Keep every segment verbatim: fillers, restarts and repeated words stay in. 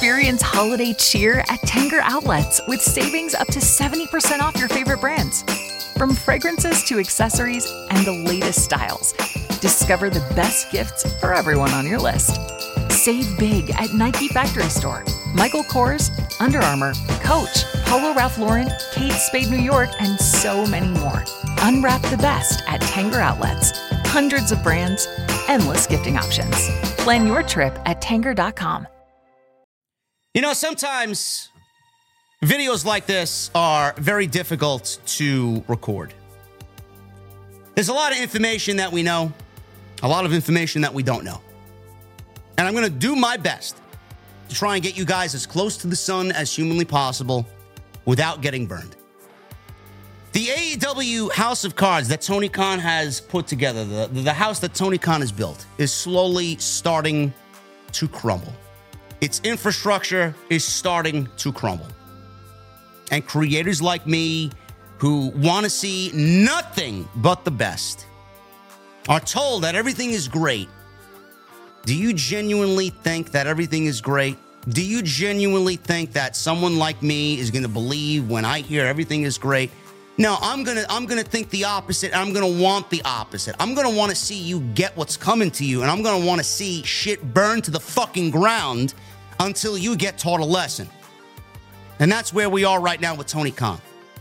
Experience holiday cheer at Tanger Outlets with savings up to seventy percent off your favorite brands. From fragrances to accessories and the latest styles, discover the best gifts for everyone on your list. Save big at Nike Factory Store, Michael Kors, Under Armour, Coach, Polo Ralph Lauren, Kate Spade New York, and so many more. Unwrap the best at Tanger Outlets. Hundreds of brands, endless gifting options. Plan your trip at tanger dot com. You know, sometimes videos like this are very difficult to record. There's a lot of information that we know, a lot of information that we don't know. And I'm going to do my best to try and get you guys as close to the sun as humanly possible without getting burned. The A E W House of Cards that Tony Khan has put together, the, the house that Tony Khan has built, is slowly starting to crumble. Its infrastructure is starting to crumble. And creators like me who want to see nothing but the best are told that everything is great. Do you genuinely think that everything is great? Do you genuinely think that someone like me is going to believe when I hear everything is great? No, I'm going to I'm going to think the opposite. I'm going to want the opposite. I'm going to want to see you get what's coming to you, and I'm going to want to see shit burn to the fucking ground until you get taught a lesson. And that's where we are right now with Tony Khan.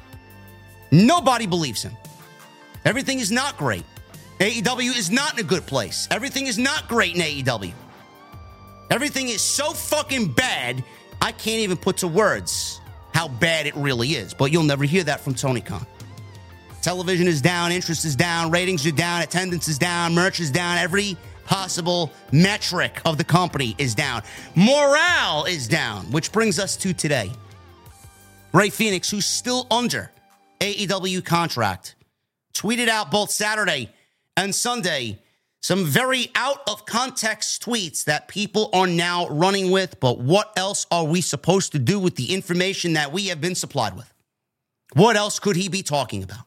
Nobody believes him. Everything is not great. A E W is not in a good place. Everything is not great in A E W. Everything is so fucking bad, I can't even put to words how bad it really is. But you'll never hear that from Tony Khan. Television is down, interest is down, ratings are down, attendance is down, merch is down, every possible metric of the company is down. Morale is down, which brings us to today. Ray Phoenix, who's still under A E W contract, tweeted out both Saturday and Sunday some very out-of-context tweets that people are now running with, but what else are we supposed to do with the information that we have been supplied with? What else could he be talking about?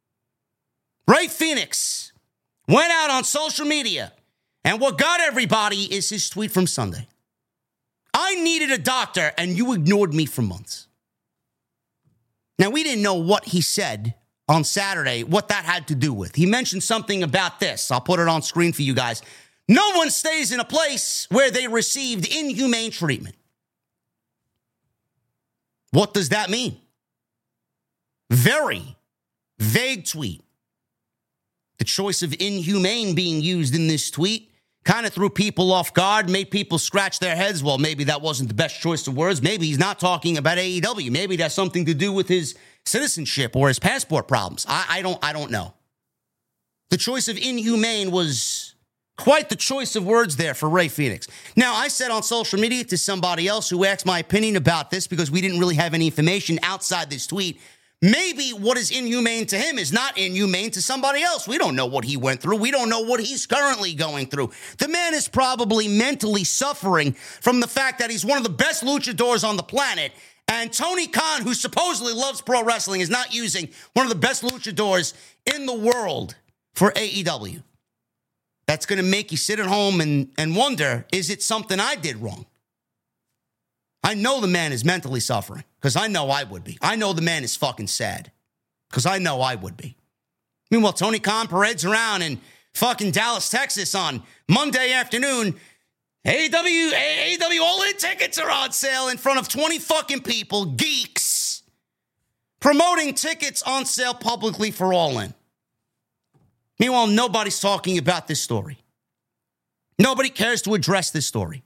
Ray Phoenix went out on social media, and what got everybody is his tweet from Sunday. I needed a doctor, and you ignored me for months. Now, we didn't know what he said on Saturday, what that had to do with. He mentioned something about this. I'll put it on screen for you guys. No one stays in a place where they received inhumane treatment. What does that mean? Very vague tweet. The choice of inhumane being used in this tweet kind of threw people off guard, made people scratch their heads. Well, maybe that wasn't the best choice of words. Maybe he's not talking about A E W. Maybe that's something to do with his citizenship or his passport problems. I, I don't I don't know. The choice of inhumane was quite the choice of words there for Ray Phoenix. Now, I said on social media to somebody else who asked my opinion about this because we didn't really have any information outside this tweet, maybe what is inhumane to him is not inhumane to somebody else. We don't know what he went through. We don't know what he's currently going through. The man is probably mentally suffering from the fact that he's one of the best luchadors on the planet. And Tony Khan, who supposedly loves pro wrestling, is not using one of the best luchadors in the world for A E W. That's going to make you sit at home and, and wonder, is it something I did wrong? I know the man is mentally suffering because I know I would be. I know the man is fucking sad because I know I would be. Meanwhile, Tony Khan parades around in fucking Dallas, Texas on Monday afternoon. A E W, A E W All-In tickets are on sale in front of twenty fucking people, geeks, promoting tickets on sale publicly for All-In. Meanwhile, nobody's talking about this story. Nobody cares to address this story.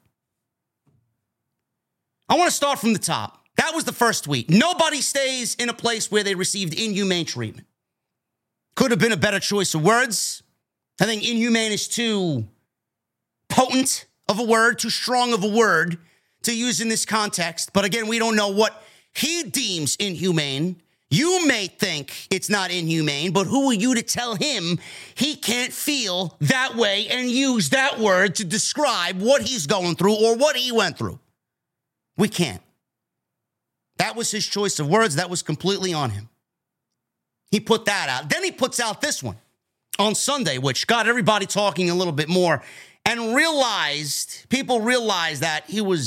I want to start from the top. That was the first tweet. Nobody stays in a place where they received inhumane treatment. Could have been a better choice of words. I think inhumane is too potent of a word, too strong of a word to use in this context. But again, we don't know what he deems inhumane. You may think it's not inhumane, but who are you to tell him he can't feel that way and use that word to describe what he's going through or what he went through? We can't. That was his choice of words. That was completely on him. He put that out. Then he puts out this one on Sunday, which got everybody talking a little bit more and realized, people realized that he was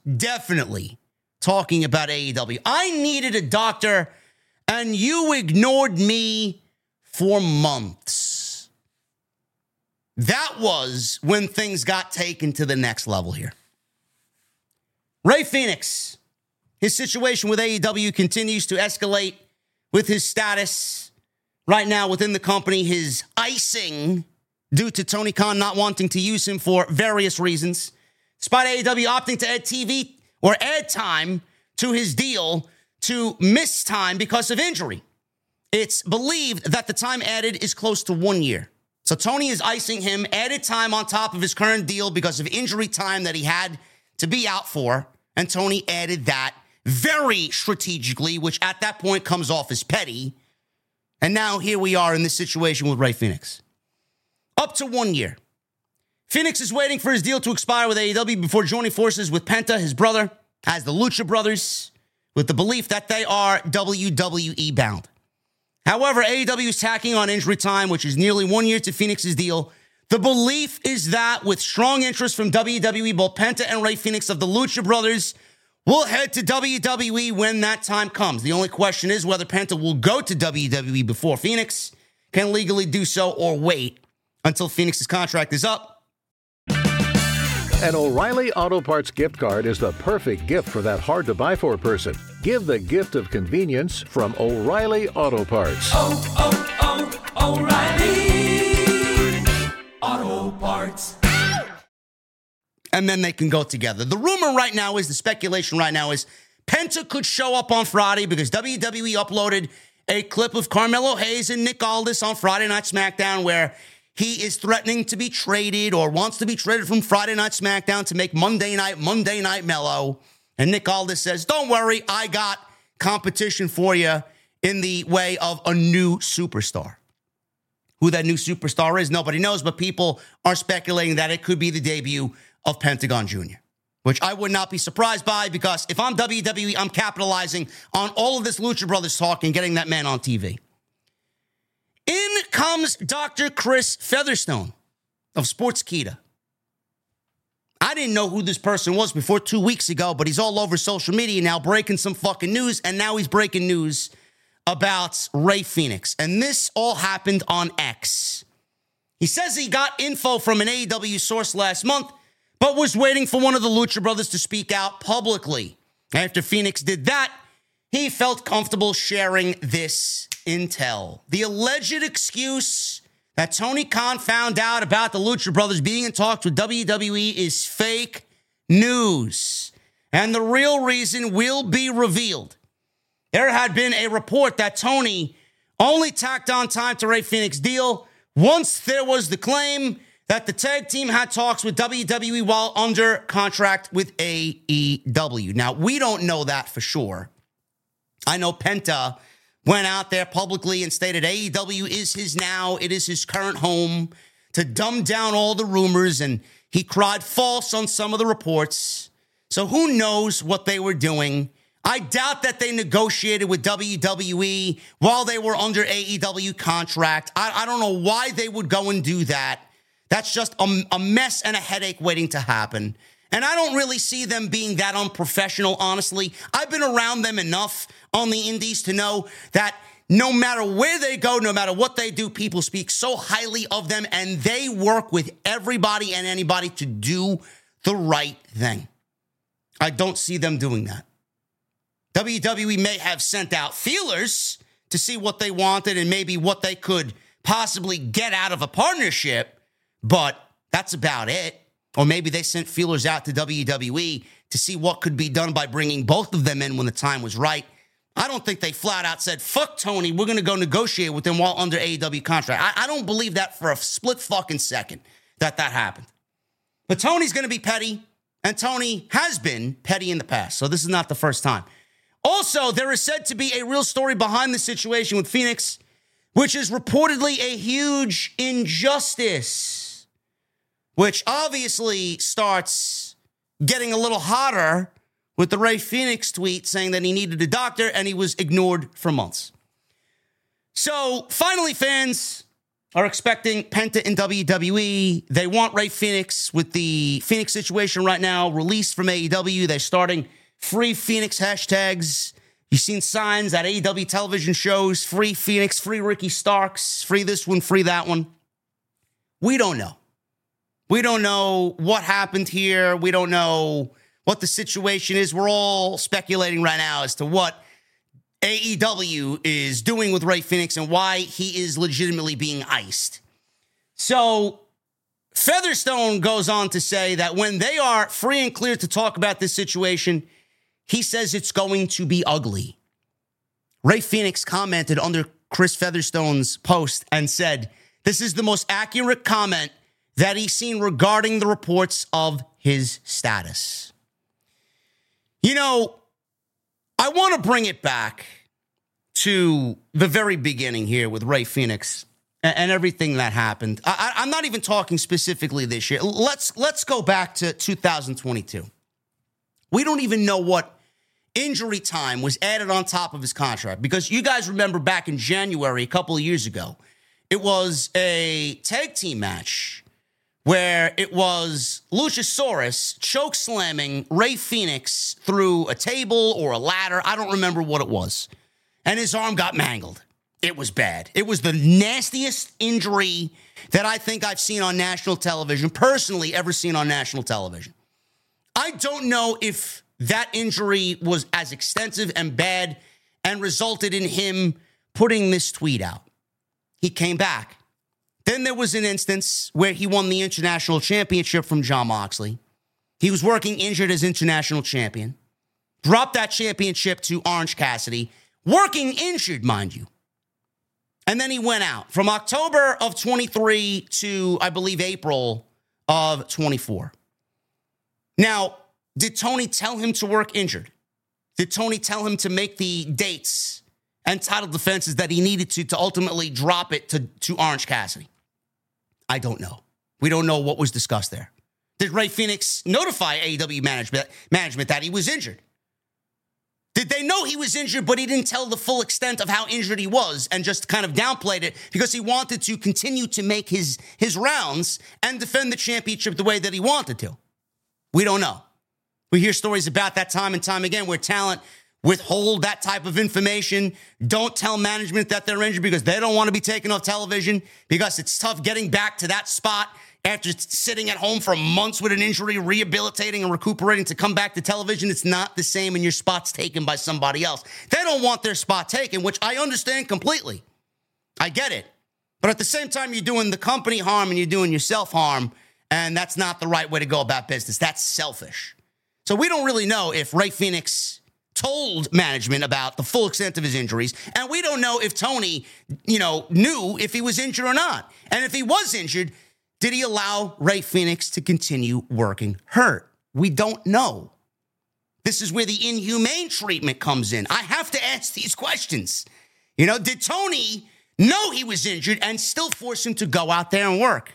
definitely talking about A E W. I needed a doctor, and you ignored me for months. That was when things got taken to the next level here. Rey Fenix, his situation with A E W continues to escalate with his status right now within the company, his icing due to Tony Khan not wanting to use him for various reasons, despite A E W opting to add T V or add time to his deal to miss time because of injury. It's believed that the time added is close to one year. So Tony is icing him, added time on top of his current deal because of injury time that he had to be out for, and Tony added that very strategically, which at that point comes off as petty. And now here we are in this situation with Rey Fenix. Up to one year. Fenix is waiting for his deal to expire with A E W before joining forces with Penta, his brother, as the Lucha Brothers, with the belief that they are W W E bound. However, A E W is tacking on injury time, which is nearly one year to Fenix's deal. The belief is that with strong interest from W W E, both Penta and Rey Fenix of the Lucha Brothers will head to W W E when that time comes. The only question is whether Penta will go to W W E before Fenix can legally do so or wait until Fenix's contract is up. An O'Reilly Auto Parts gift card is the perfect gift for that hard-to-buy-for person. Give the gift of convenience from O'Reilly Auto Parts. Oh, oh, oh, O'Reilly Auto Parts. And then they can go together. The rumor right now is, the speculation right now is, Penta could show up on Friday because W W E uploaded a clip of Carmelo Hayes and Nick Aldis on Friday Night SmackDown where he is threatening to be traded or wants to be traded from Friday Night SmackDown to make Monday Night, Monday Night Mellow. And Nick Aldis says, don't worry, I got competition for you in the way of a new superstar. Who that new superstar is, nobody knows, but people are speculating that it could be the debut of Pentagon Junior, which I would not be surprised by because if I'm W W E, I'm capitalizing on all of this Lucha Brothers talk and getting that man on T V. In comes Doctor Chris Featherstone of Sportskeeda. I didn't know who this person was before two weeks ago, but he's all over social media now breaking some fucking news, and now he's breaking news about Rey Fenix. And this all happened on X. He says he got info from an A E W source last month, but was waiting for one of the Lucha Brothers to speak out publicly. After Fenix did that, he felt comfortable sharing this intel. The alleged excuse that Tony Khan found out about the Lucha Brothers being in talks with W W E is fake news. And the real reason will be revealed. There had been a report that Tony only tacked on time to Rey Fenix's deal once there was the claim that the tag team had talks with W W E while under contract with A E W. Now, we don't know that for sure. I know Penta went out there publicly and stated A E W is his now, it is his current home, to dumb down all the rumors, and he cried false on some of the reports. So who knows what they were doing? I doubt that they negotiated with W W E while they were under A E W contract. I, I don't know why they would go and do that. That's just a, a mess and a headache waiting to happen. And I don't really see them being that unprofessional, honestly. I've been around them enough on the indies to know that no matter where they go, no matter what they do, people speak so highly of them, and they work with everybody and anybody to do the right thing. I don't see them doing that. W W E may have sent out feelers to see what they wanted and maybe what they could possibly get out of a partnership, but that's about it. Or maybe they sent feelers out to W W E to see what could be done by bringing both of them in when the time was right. I don't think they flat out said, fuck Tony, we're going to go negotiate with him while under A E W contract. I, I don't believe that for a split fucking second that that happened. But Tony's going to be petty, and Tony has been petty in the past, so this is not the first time. Also, there is said to be a real story behind the situation with Fenix, which is reportedly a huge injustice, which obviously starts getting a little hotter with the Rey Fenix tweet saying that he needed a doctor and he was ignored for months. So finally, fans, are expecting Penta in W W E. They want Rey Fenix with the Phoenix situation right now released from A E W. They're starting free Phoenix hashtags. You've seen signs at A E W television shows, free Phoenix, free Ricky Starks, free this one, free that one. We don't know. We don't know what happened here. We don't know what the situation is. We're all speculating right now as to what A E W is doing with Rey Fenix and why he is legitimately being iced. So Featherstone goes on to say that when they are free and clear to talk about this situation, he says it's going to be ugly. Rey Fenix commented under Chris Featherstone's post and said, "This is the most accurate comment that he's seen regarding the reports of his status." You know, I want to bring it back to the very beginning here with Rey Fenix and, and everything that happened. I, I'm not even talking specifically this year. Let's let's go back to two thousand twenty-two. We don't even know what injury time was added on top of his contract because you guys remember back in January, a couple of years ago, it was a tag team match where it was Luchasaurus choke slamming Rey Fenix through a table or a ladder. I don't remember what it was. And his arm got mangled. It was bad. It was the nastiest injury that I think I've seen on national television, personally ever seen on national television. I don't know if that injury was as extensive and bad and resulted in him putting this tweet out. He came back. Then there was an instance where he won the international championship from Jon Moxley. He was working injured as international champion. Dropped that championship to Orange Cassidy. Working injured, mind you. And then he went out from October of twenty-three to, I believe, April of twenty-four. Now, did Tony tell him to work injured? Did Tony tell him to make the dates and title defenses that he needed to to ultimately drop it to, to Orange Cassidy? I don't know. We don't know what was discussed there. Did Rey Fenix notify A E W management, management that he was injured? Did they know he was injured, but he didn't tell the full extent of how injured he was and just kind of downplayed it because he wanted to continue to make his, his rounds and defend the championship the way that he wanted to? We don't know. We hear stories about that time and time again where talent withhold that type of information, don't tell management that they're injured because they don't want to be taken off television because it's tough getting back to that spot after sitting at home for months with an injury, rehabilitating and recuperating to come back to television. It's not the same and your spot's taken by somebody else. They don't want their spot taken, which I understand completely. I get it. But at the same time, you're doing the company harm and you're doing yourself harm, and that's not the right way to go about business. That's selfish. So we don't really know if Rey Fenix told management about the full extent of his injuries, and we don't know if Tony, you know, knew if he was injured or not. And if he was injured, did he allow Rey Fenix to continue working hurt? We don't know. This is where the inhumane treatment comes in. I have to ask these questions. You know, did Tony know he was injured and still force him to go out there and work?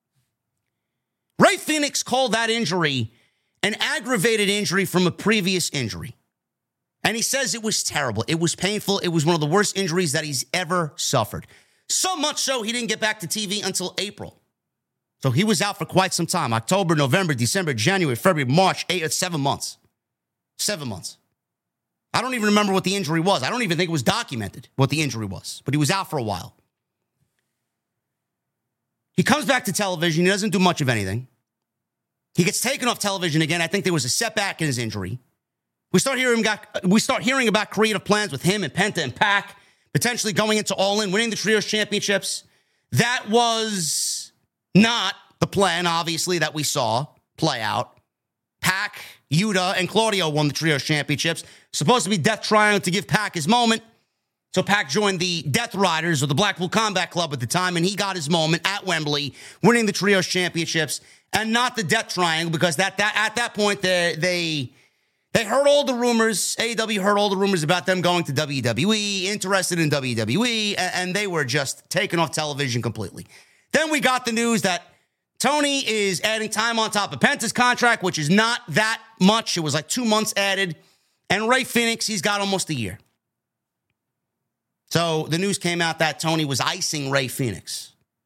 Rey Fenix called that injury an aggravated injury from a previous injury. And he says it was terrible. It was painful. It was one of the worst injuries that he's ever suffered. So much so, he didn't get back to T V until April. So he was out for quite some time. October, November, December, January, February, March, eight, seven months. Seven months. I don't even remember what the injury was. I don't even think it was documented what the injury was. But he was out for a while. He comes back to television. He doesn't do much of anything. He gets taken off television again. I think there was a setback in his injury. We start hearing about, we start hearing about creative plans with him and Penta and Pac, potentially going into All In, winning the Trios Championships. That was not the plan, obviously, that we saw play out. Pac, Yuta, and Claudio won the Trios Championships. Supposed to be Death Triangle to give Pac his moment. So Pac joined the Death Riders or the Blackpool Combat Club at the time, and he got his moment at Wembley, winning the Trios Championships, and not the Death Triangle, because that, that at that point, they, they, they heard all the rumors. A E W heard all the rumors about them going to W W E, interested in W W E, and, and they were just taken off television completely. Then we got the news that Tony is adding time on top of Penta's contract, which is not that much. It was like two months added. And Rey Fenix, he's got almost a year. So the news came out that Tony was icing Rey Fenix.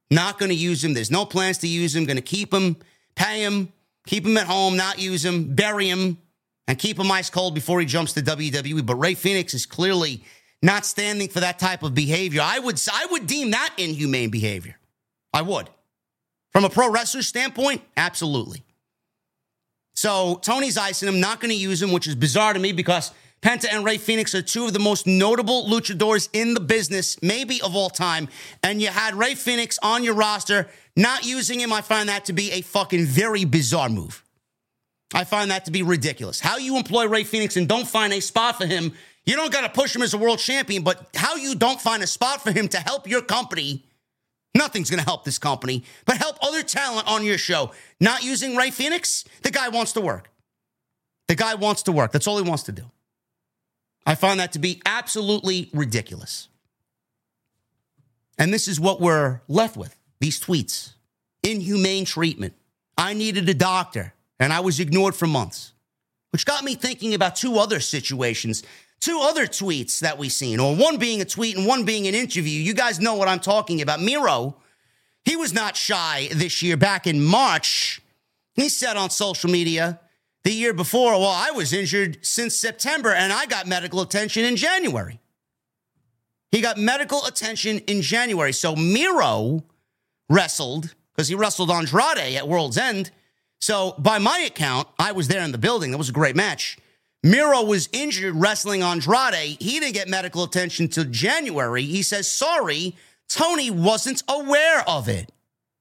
Not going to use him. There's no plans to use him. Going to keep him, pay him, keep him at home, not use him, bury him, and keep him ice cold before he jumps to W W E. But Rey Fenix is clearly not standing for that type of behavior. I would, I would deem that inhumane behavior. I would. From a pro wrestler standpoint, absolutely. So Tony's icing him, not going to use him, which is bizarre to me because Penta and Rey Fenix are two of the most notable luchadors in the business, maybe of all time. And you had Rey Fenix on your roster, not using him. I find that to be a fucking very bizarre move. I find that to be ridiculous. How you employ Rey Fenix and don't find a spot for him, you don't got to push him as a world champion, but how you don't find a spot for him to help your company, nothing's going to help this company, but help other talent on your show. Not using Rey Fenix, the guy wants to work. The guy wants to work. That's all he wants to do. I find that to be absolutely ridiculous. And this is what we're left with. These tweets. Inhumane treatment. I needed a doctor, and I was ignored for months. Which got me thinking about two other situations, two other tweets that we've seen, or one being a tweet and one being an interview. You guys know what I'm talking about. Miro, he was not shy this year. Back in March, he said on social media, the year before, well, I was injured since September and I got medical attention in January. He got medical attention in January. So Miro wrestled, because he wrestled Andrade at World's End. So by my account, I was there in the building. That was a great match. Miro was injured wrestling Andrade. He didn't get medical attention till January. He says, sorry, Tony wasn't aware of it.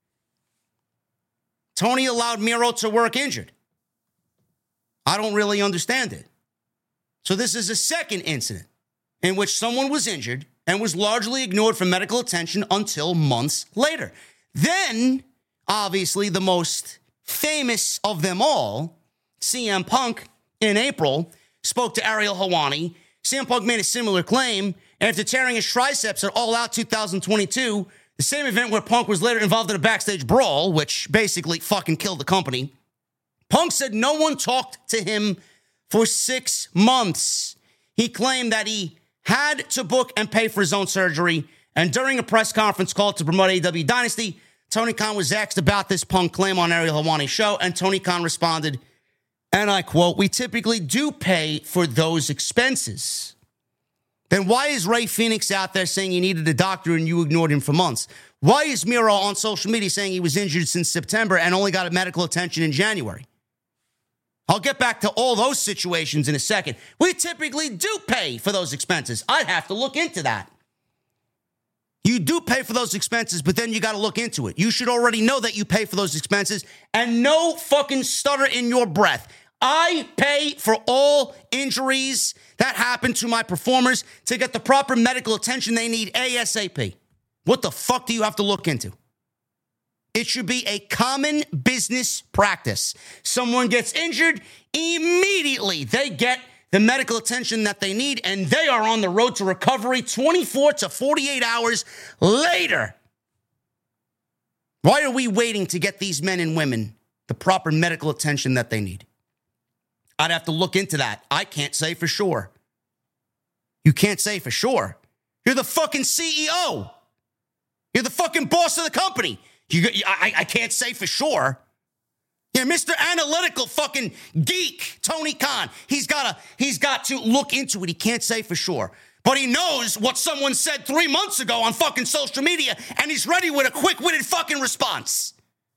Tony allowed Miro to work injured. I don't really understand it. So this is a second incident in which someone was injured and was largely ignored for medical attention until months later. Then, obviously, the most famous of them all, C M Punk, in April, spoke to Ariel Helwani. C M Punk made a similar claim after tearing his triceps at All Out two thousand twenty-two, the same event where Punk was later involved in a backstage brawl, which basically fucking killed the company. Punk said no one talked to him for six months. He claimed that he had to book and pay for his own surgery. And during a press conference call to promote A E W Dynasty, Tony Khan was asked about this Punk claim on Ariel Helwani's show. And Tony Khan responded, and I quote, we typically do pay for those expenses. Then why is Rey Fenix out there saying he needed a doctor and you ignored him for months? Why is Miro on social media saying he was injured since September and only got medical attention in January? I'll get back to all those situations in a second. We typically do pay for those expenses. I'd have to look into that. You do pay for those expenses, but then you got to look into it. You should already know that you pay for those expenses, and no fucking stutter in your breath. I pay for all injuries that happen to my performers to get the proper medical attention they need ASAP. What the fuck do you have to look into? It should be a common business practice. Someone gets injured, immediately they get the medical attention that they need, and they are on the road to recovery twenty-four to forty-eight hours later. Why are we waiting to get these men and women the proper medical attention that they need? I'd have to look into that. I can't say for sure. You can't say for sure. You're the fucking C E O. You're the fucking boss of the company. You, I, I can't say for sure. Yeah, Mister Analytical fucking geek, Tony Khan. He's got to he's got to look into it. He can't say for sure. But he knows what someone said three months ago on fucking social media, and he's ready with a quick-witted fucking response.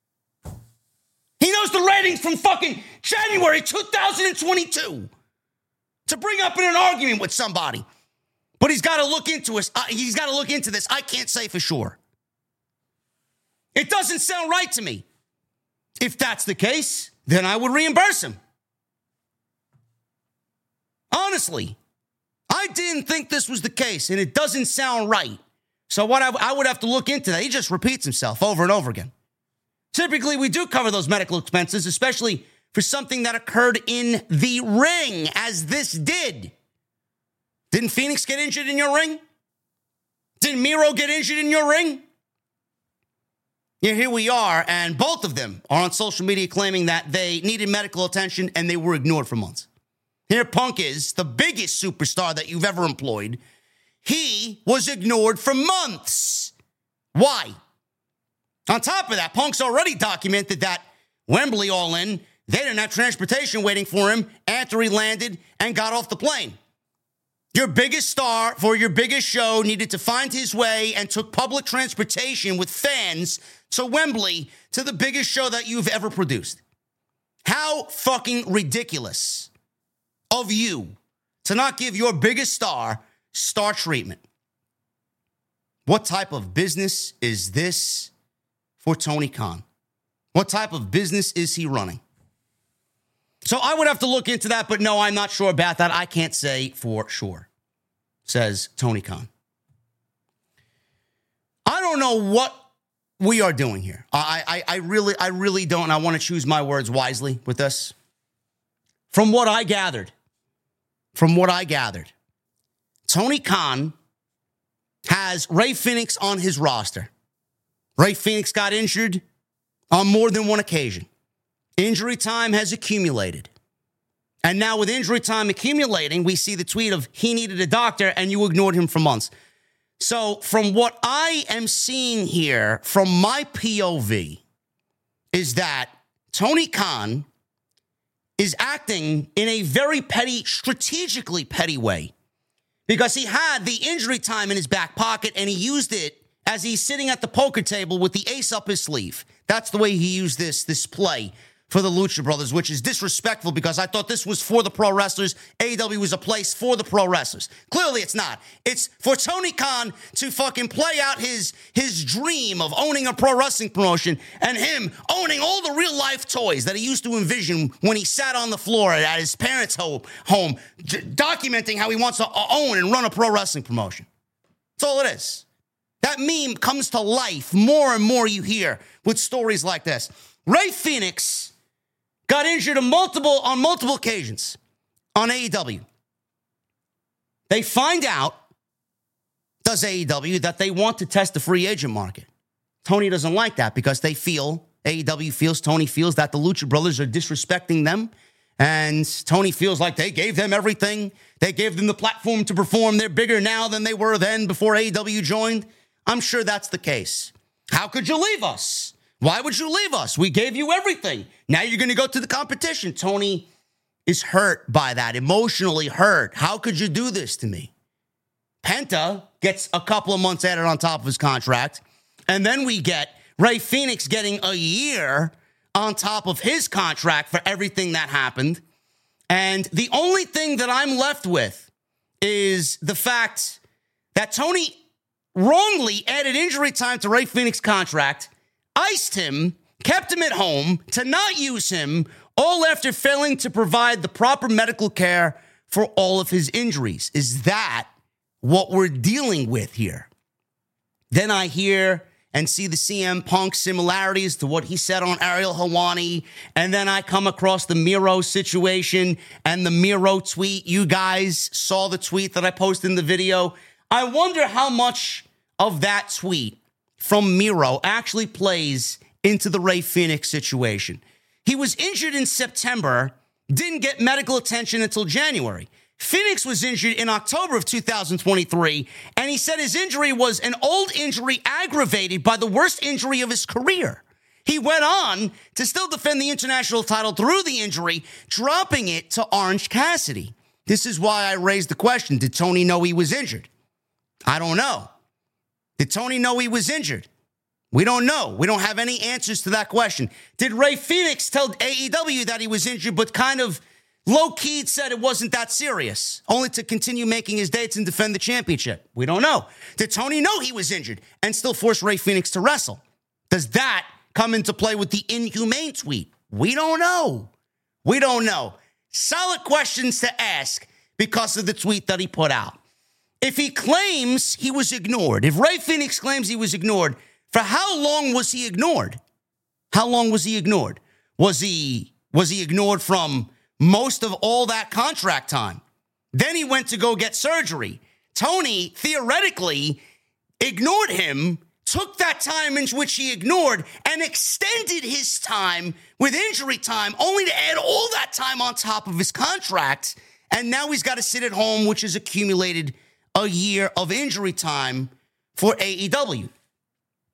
He knows the ratings from fucking January two thousand twenty-two to bring up in an argument with somebody. But he's got to look into us. Uh, he's got to look into this. I can't say for sure. It doesn't sound right to me. If that's the case, then I would reimburse him. Honestly, I didn't think this was the case, and it doesn't sound right. So what I, I would have to look into that. He just repeats himself over and over again. Typically, we do cover those medical expenses, especially for something that occurred in the ring, as this did. Didn't Phoenix get injured in your ring? Didn't Miro get injured in your ring? Yeah, here we are, and both of them are on social media claiming that they needed medical attention and they were ignored for months. Here Punk is, the biggest superstar that you've ever employed. He was ignored for months. Why? On top of that, Punk's already documented that Wembley All In, they didn't have transportation waiting for him after he landed and got off the plane. Your biggest star for your biggest show needed to find his way and took public transportation with fans to Wembley to the biggest show that you've ever produced. How fucking ridiculous of you to not give your biggest star star treatment. What type of business is this for Tony Khan? What type of business is he running? So I would have to look into that, but no, I'm not sure about that. I can't say for sure, says Tony Khan. I don't know what we are doing here. I, I, I really, I really don't. And I want to choose my words wisely with this. From what I gathered, from what I gathered, Tony Khan has Rey Fenix on his roster. Rey Fenix got injured on more than one occasion. Injury time has accumulated. And now with injury time accumulating, we see the tweet of he needed a doctor and you ignored him for months. So from what I am seeing here, from my P O V, is that Tony Khan is acting in a very petty, strategically petty way. Because he had the injury time in his back pocket and he used it as he's sitting at the poker table with the ace up his sleeve. That's the way he used this, this play for the Lucha Brothers, which is disrespectful because I thought this was for the pro wrestlers. A E W was a place for the pro wrestlers. Clearly it's not. It's for Tony Khan to fucking play out his, his dream of owning a pro wrestling promotion and him owning all the real life toys that he used to envision when he sat on the floor at his parents' home, home d- documenting how he wants to own and run a pro wrestling promotion. That's all it is. That meme comes to life more and more you hear with stories like this. Rey Fenix got injured on multiple, on multiple occasions on A E W. They find out, does A E W, that they want to test the free agent market. Tony doesn't like that because they feel, A E W feels, Tony feels that the Lucha Brothers are disrespecting them. And Tony feels like they gave them everything. They gave them the platform to perform. They're bigger now than they were then before A E W joined. I'm sure that's the case. How could you leave us? Why would you leave us? We gave you everything. Now you're going to go to the competition. Tony is hurt by that, emotionally hurt. How could you do this to me? Penta gets a couple of months added on top of his contract. And then we get Rey Fenix getting a year on top of his contract for everything that happened. And the only thing that I'm left with is the fact that Tony wrongly added injury time to Rey Fenix's contract, iced him, kept him at home to not use him, all after failing to provide the proper medical care for all of his injuries. Is that what we're dealing with here? Then I hear and see the C M Punk similarities to what he said on Ariel Helwani, and then I come across the Miro situation and the Miro tweet. You guys saw the tweet that I posted in the video. I wonder how much of that tweet from Miro actually plays into the Rey Fenix situation. He was injured in September, didn't get medical attention until January. Fenix was injured in October of two thousand twenty-three, and he said his injury was an old injury aggravated by the worst injury of his career. He went on to still defend the international title through the injury, dropping it to Orange Cassidy. This is why I raised the question, did Tony know he was injured? I don't know. Did Tony know he was injured? We don't know. We don't have any answers to that question. Did Rey Fenix tell A E W that he was injured, but kind of low-key said it wasn't that serious, only to continue making his dates and defend the championship? We don't know. Did Tony know he was injured and still force Rey Fenix to wrestle? Does that come into play with the inhumane tweet? We don't know. We don't know. Solid questions to ask because of the tweet that he put out. If he claims he was ignored, if Rey Fenix claims he was ignored, for how long was he ignored? How long was he ignored? Was he was he ignored from most of all that contract time? Then he went to go get surgery. Tony theoretically ignored him, took that time in which he ignored, and extended his time with injury time, only to add all that time on top of his contract. And now he's got to sit at home, which has accumulated a year of injury time for A E W.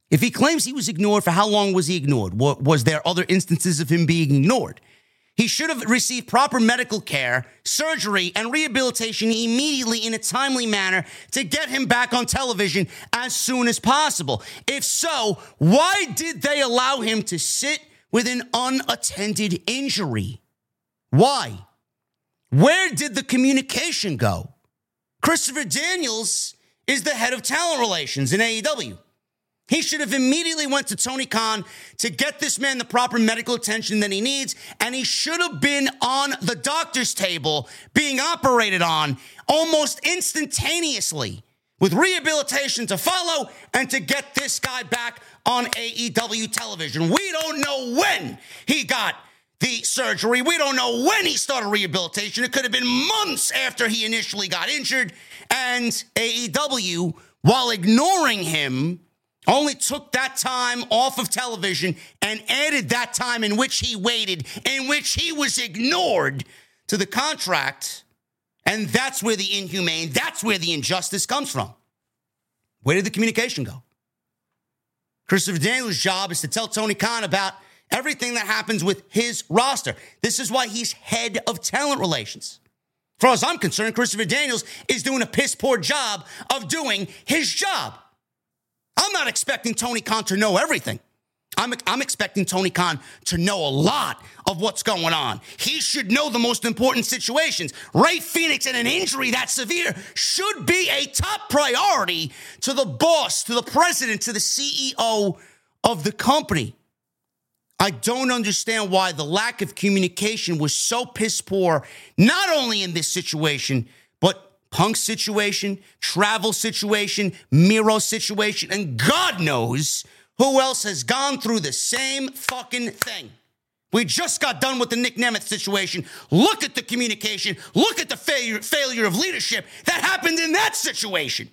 If he claims he was ignored, for how long was he ignored? Was there other instances of him being ignored? He should have received proper medical care, surgery, and rehabilitation immediately in a timely manner to get him back on television as soon as possible. If so, why did they allow him to sit with an unattended injury? Why? Where did the communication go? Christopher Daniels is the head of talent relations in A E W. He should have immediately went to Tony Khan to get this man the proper medical attention that he needs, and he should have been on the doctor's table being operated on almost instantaneously with rehabilitation to follow and to get this guy back on A E W television. We don't know when he got the surgery. We don't know when he started rehabilitation. It could have been months after he initially got injured, and A E W, while ignoring him, only took that time off of television and added that time in which he waited, in which he was ignored, to the contract. And that's where the inhumane, that's where the injustice comes from. Where did the communication go? Christopher Daniels' job is to tell Tony Khan about everything that happens with his roster. This is why he's head of talent relations. As far as I'm concerned, Christopher Daniels is doing a piss poor job of doing his job. I'm not expecting Tony Khan to know everything. I'm, I'm expecting Tony Khan to know a lot of what's going on. He should know the most important situations. Ray Phoenix and an injury that severe should be a top priority to the boss, to the president, to the C E O of the company. I don't understand why the lack of communication was so piss poor, not only in this situation, but Punk's situation, Travel situation, Miro situation, and God knows who else has gone through the same fucking thing. We just got done with the Nick Nemeth situation. Look at the communication. Look at the failure, failure of leadership that happened in that situation.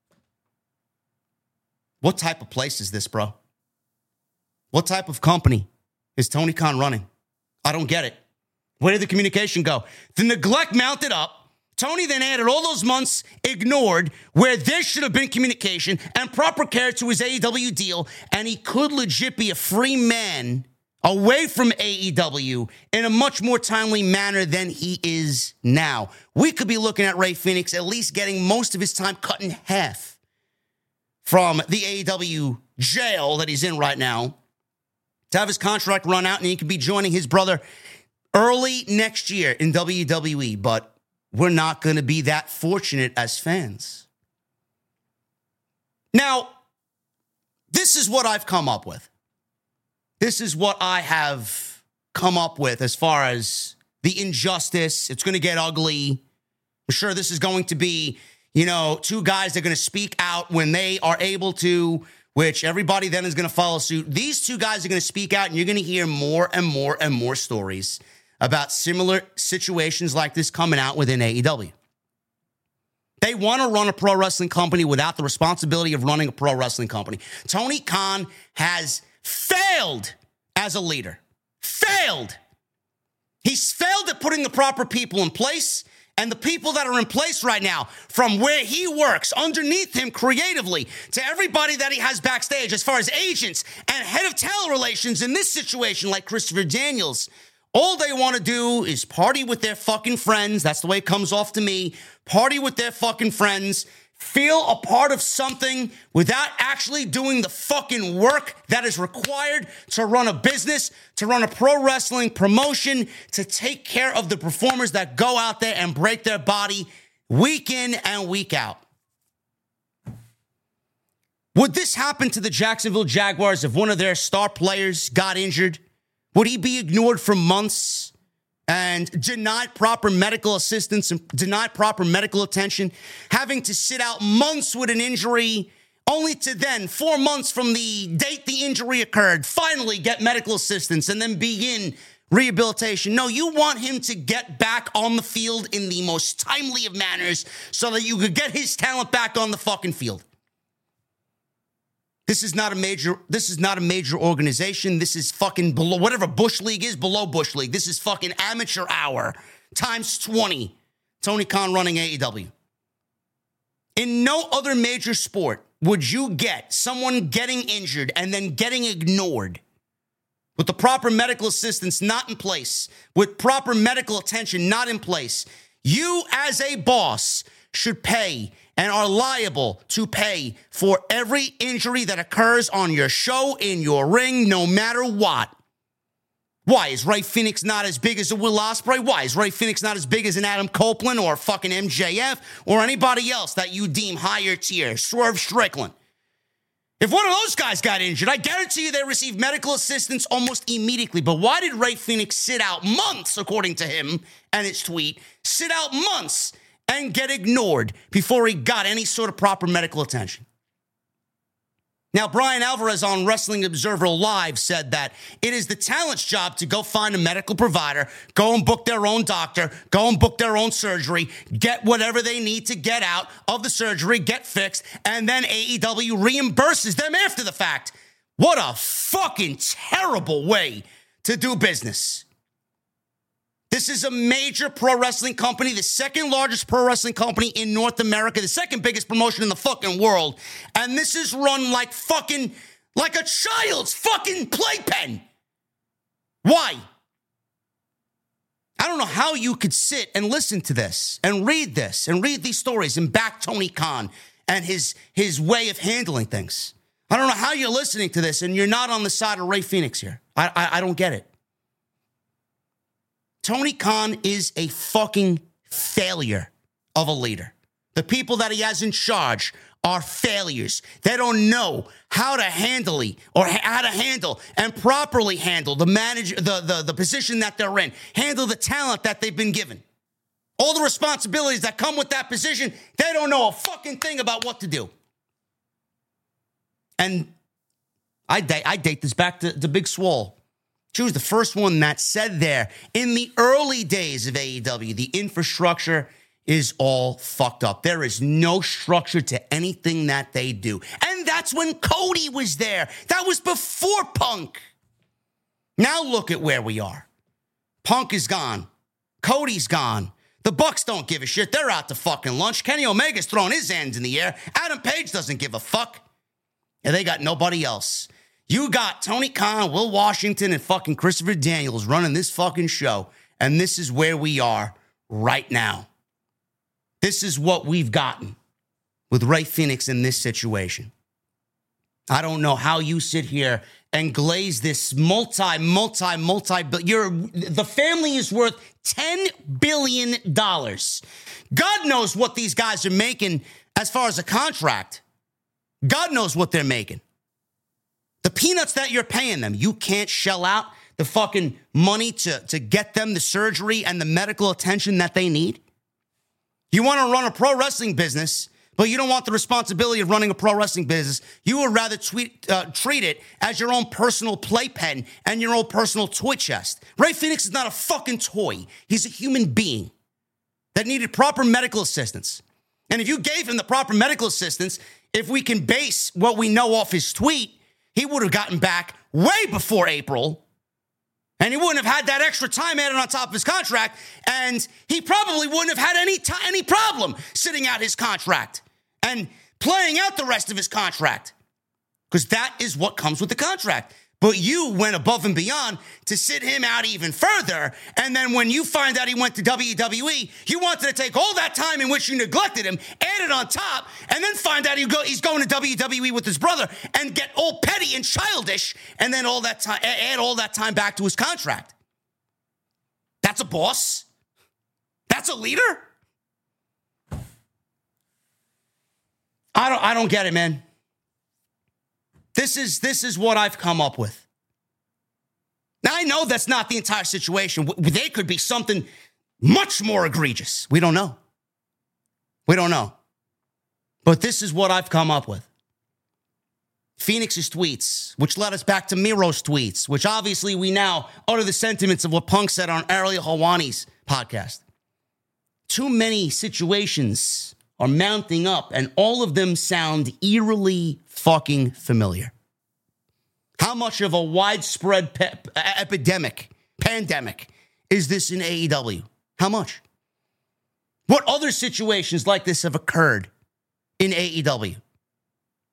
What type of place is this, bro? What type of company is Tony Khan running? I don't get it. Where did the communication go? The neglect mounted up. Tony then added all those months ignored where there should have been communication and proper care to his A E W deal, and he could legit be a free man away from A E W in a much more timely manner than he is now. We could be looking at Ray Phoenix at least getting most of his time cut in half from the A E W jail that he's in right now to have his contract run out, and he could be joining his brother early next year in W W E, but we're not going to be that fortunate as fans. Now, this is what I've come up with. This is what I have come up with as far as the injustice. It's going to get ugly. I'm sure this is going to be, you know, two guys that are going to speak out when they are able to, which everybody then is going to follow suit. These two guys are going to speak out, and you're going to hear more and more and more stories about similar situations like this coming out within A E W. They want to run a pro wrestling company without the responsibility of running a pro wrestling company. Tony Khan has failed as a leader. Failed. He's failed at putting the proper people in place, and the people that are in place right now, from where he works, underneath him creatively, to everybody that he has backstage, as far as agents and head of talent relations in this situation, like Christopher Daniels, all they want to do is party with their fucking friends. That's the way it comes off to me. Party with their fucking friends. Feel a part of something without actually doing the fucking work that is required to run a business, to run a pro wrestling promotion, to take care of the performers that go out there and break their body week in and week out. Would this happen to the Jacksonville Jaguars if one of their star players got injured? Would he be ignored for months and denied proper medical assistance and denied proper medical attention, having to sit out months with an injury, only to then, four months from the date the injury occurred, finally get medical assistance and then begin rehabilitation? No, you want him to get back on the field in the most timely of manners so that you could get his talent back on the fucking field. This is not a major, this is not a major organization. This is fucking below, whatever Bush League is, below Bush League. This is fucking amateur hour times twenty. Tony Khan running A E W. In no other major sport would you get someone getting injured and then getting ignored with the proper medical assistance not in place, with proper medical attention not in place? You as a boss should pay and are liable to pay for every injury that occurs on your show, in your ring, no matter what. Why? Is Ray Phoenix not as big as a Will Ospreay? Why? Is Ray Phoenix not as big as an Adam Copeland or fucking M J F or anybody else that you deem higher tier? Swerve Strickland. If one of those guys got injured, I guarantee you they received medical assistance almost immediately. But why did Ray Phoenix sit out months, according to him and his tweet, sit out months and get ignored before he got any sort of proper medical attention? Now, Brian Alvarez on Wrestling Observer Live said that it is the talent's job to go find a medical provider, go and book their own doctor, go and book their own surgery, get whatever they need to get out of the surgery, get fixed, and then A E W reimburses them after the fact. What a fucking terrible way to do business. This is a major pro wrestling company, the second largest pro wrestling company in North America, the second biggest promotion in the fucking world. And this is run like fucking, like a child's fucking playpen. Why? I don't know how you could sit and listen to this and read this and read these stories and back Tony Khan and his, his way of handling things. I don't know how you're listening to this and you're not on the side of Ray Phoenix here. I, I, I don't get it. Tony Khan is a fucking failure of a leader. The people that he has in charge are failures. They don't know how to handle or how to handle and properly handle the manage the, the, the position that they're in, handle the talent that they've been given. All the responsibilities that come with that position, they don't know a fucking thing about what to do. And I date, I date this back to, to Big Swole. She was the first one that said there in the early days of A E W, the infrastructure is all fucked up. There is no structure to anything that they do. And that's when Cody was there. That was before Punk. Now look at where we are. Punk is gone. Cody's gone. The Bucks don't give a shit. They're out to fucking lunch. Kenny Omega's throwing his hands in the air. Adam Page doesn't give a fuck. And they got nobody else. You got Tony Khan, Will Washington, and fucking Christopher Daniels running this fucking show. And this is where we are right now. This is what we've gotten with Ray Phoenix in this situation. I don't know how you sit here and glaze this multi, multi, multi, you're, the family is worth ten billion dollars. God knows what these guys are making as far as a contract. God knows what they're making. The peanuts that you're paying them, you can't shell out the fucking money to, to get them the surgery and the medical attention that they need. You want to run a pro wrestling business, but you don't want the responsibility of running a pro wrestling business. You would rather tweet, uh, treat it as your own personal playpen and your own personal toy chest. Ray Phoenix is not a fucking toy. He's a human being that needed proper medical assistance. And if you gave him the proper medical assistance, if we can base what we know off his tweet, he would have gotten back way before April, and he wouldn't have had that extra time added on top of his contract, and he probably wouldn't have had any t- any problem sitting out his contract and playing out the rest of his contract, because that is what comes with the contract. But you went above and beyond to sit him out even further, and then when you find out he went to W W E, you wanted to take all that time in which you neglected him, add it on top, and then find out he go, he's going to W W E with his brother and get all petty and childish, and then all that time, add all that time back to his contract. That's a boss. That's a leader. I don't, I don't get it, man. This is this is what I've come up with. Now, I know that's not the entire situation. There could be something much more egregious. We don't know. We don't know. But this is what I've come up with. Phoenix's tweets, which led us back to Miro's tweets, which obviously we now utter the sentiments of what Punk said on Ariel Helwani's podcast. Too many situations are mounting up, and all of them sound eerily fucking familiar. How much of a widespread pe- epidemic, pandemic, is this in A E W? How much? What other situations like this have occurred in A E W?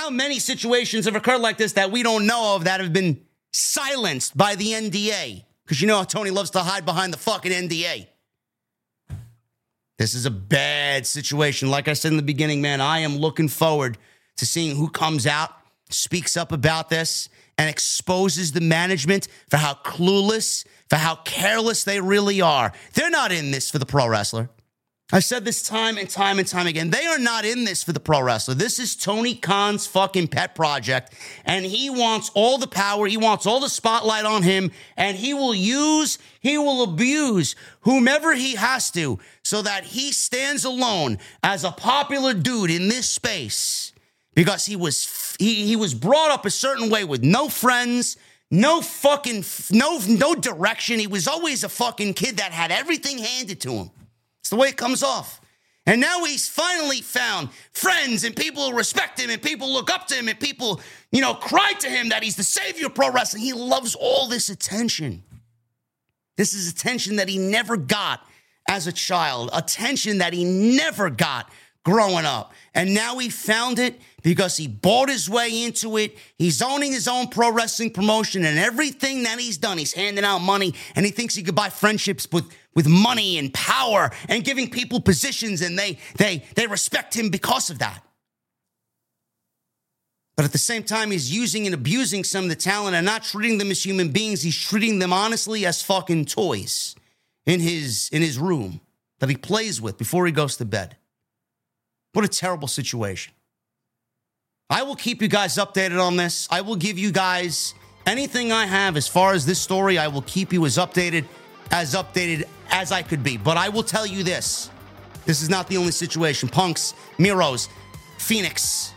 how many situations have occurred like this that we don't know of that have been silenced by the N D A. Because you know how Tony loves to hide behind the fucking N D A. This is a bad situation. Like I said in the beginning, man, I am looking forward to seeing who comes out, speaks up about this, and exposes the management for how clueless, for how careless they really are. They're not in this for the pro wrestler. I've said this time and time and time again. They are not in this for the pro wrestler. This is Tony Khan's fucking pet project, and he wants all the power. He wants all the spotlight on him, and he will use, he will abuse whomever he has to so that he stands alone as a popular dude in this space because he was he, he was brought up a certain way with no friends, no fucking, no, no direction. He was always a fucking kid that had everything handed to him. It's the way it comes off. And now he's finally found friends and people who respect him and people look up to him and people, you know, cry to him that he's the savior of pro wrestling. He loves all this attention. This is attention that he never got as a child, attention that he never got growing up. And now he found it because he bought his way into it. He's owning his own pro wrestling promotion, and everything that he's done, he's handing out money, and he thinks he could buy friendships with, with money and power and giving people positions, and they, they, they respect him because of that. But at the same time, he's using and abusing some of the talent and not treating them as human beings. He's treating them honestly as fucking toys in his, in his room that he plays with before he goes to bed. What a terrible situation. I will keep you guys updated on this. I will give you guys anything I have as far as this story. I will keep you as updated, as updated as I could be. But I will tell you this. This is not the only situation. Punks, Miros, Phoenix.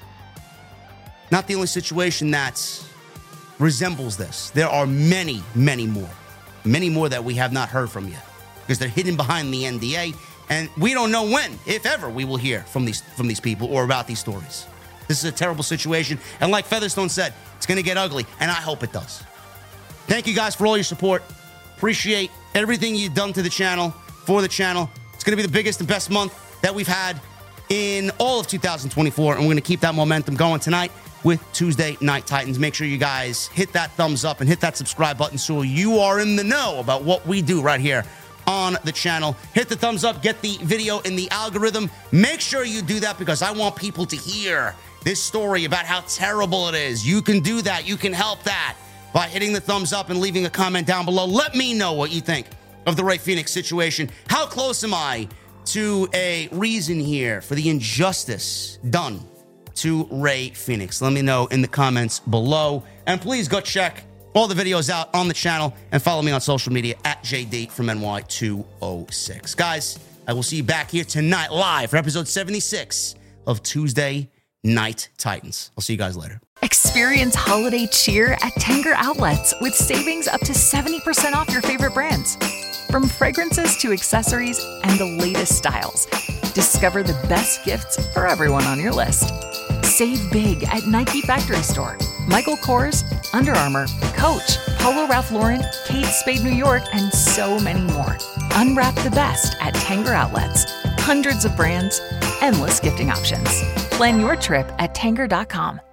Not the only situation that resembles this. There are many, many more. Many more that we have not heard from yet. Because they're hidden behind the N D A. And we don't know when, if ever, we will hear from these from these people or about these stories. This is a terrible situation. And like Featherstone said, it's going to get ugly. And I hope it does. Thank you guys for all your support. Appreciate everything you've done to the channel, for the channel. It's going to be the biggest and best month that we've had in all of two thousand twenty-four. And we're going to keep that momentum going tonight with Tuesday Night Titans. Make sure you guys hit that thumbs up and hit that subscribe button so you are in the know about what we do right here on the channel. Hit the thumbs up, get the video in the algorithm. Make sure you do that because I want people to hear this story about how terrible it is. You can do that. You can help that by hitting the thumbs up and leaving a comment down below. Let me know what you think of the Rey Fenix situation. How close am I to a reason here for the injustice done to Rey Fenix? Let me know in the comments below. And please go check all the videos out on the channel and follow me on social media at J D from N Y two oh six. Guys, I will see you back here tonight live for episode seventy-six of Tuesday Night Titans. I'll see you guys later. Experience holiday cheer at Tanger Outlets with savings up to seventy percent off your favorite brands. From fragrances to accessories and the latest styles, discover the best gifts for everyone on your list. Save big at Nike Factory Store, Michael Kors, Under Armour, Coach, Polo Ralph Lauren, Kate Spade New York, and so many more. Unwrap the best at Tanger Outlets. Hundreds of brands, endless gifting options. Plan your trip at Tanger dot com.